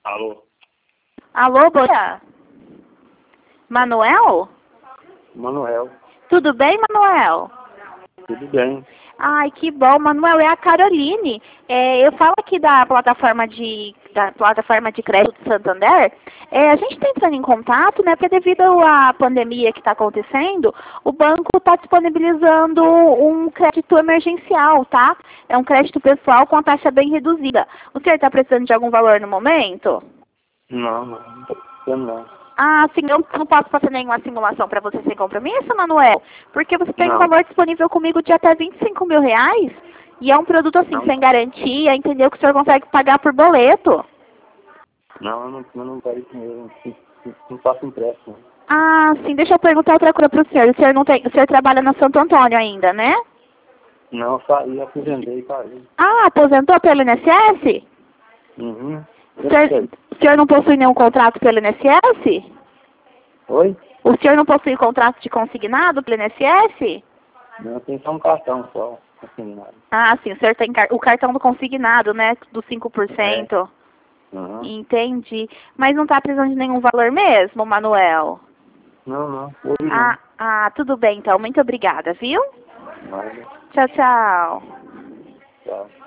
Alô? Alô, bom dia. Manuel? Manuel. Tudo bem, Manuel? Tudo bem. Ai, que bom, Manuel. É a Caroline. Eu falo aqui da plataforma de crédito do Santander. A gente está entrando em contato, né? Porque devido à pandemia que está acontecendo, o banco está disponibilizando um crédito emergencial, tá? É um crédito pessoal com a taxa bem reduzida. O senhor está precisando de algum valor no momento? Não tô precisando não. Ah, sim, eu não posso fazer nenhuma simulação para você sem compromisso, Manuel, porque você tem um Não. valor disponível comigo de até R$ 25.000 e é um produto assim, Não. sem garantia, entendeu? Que o senhor consegue pagar por boleto. Não, eu não quero isso mesmo. Não faço empréstimo. Ah, sim, deixa eu perguntar outra coisa para o senhor. O senhor trabalha na Santo Antônio ainda, né? Não, eu saí, aposentei e saí. Ah, aposentou pelo INSS? Uhum. O senhor não possui nenhum contrato pelo INSS? Oi? O senhor não possui contrato de consignado pelo INSS? Não, tem só um cartão só, assim, nada. Ah, sim, o senhor tem o cartão do consignado, né? Do É. 5%. Uhum. Entendi. Mas não tá precisando de nenhum valor mesmo, Manuel? Não, hoje não. Tudo bem então. Muito obrigada, viu? Nada. Tchau, tchau. Tchau.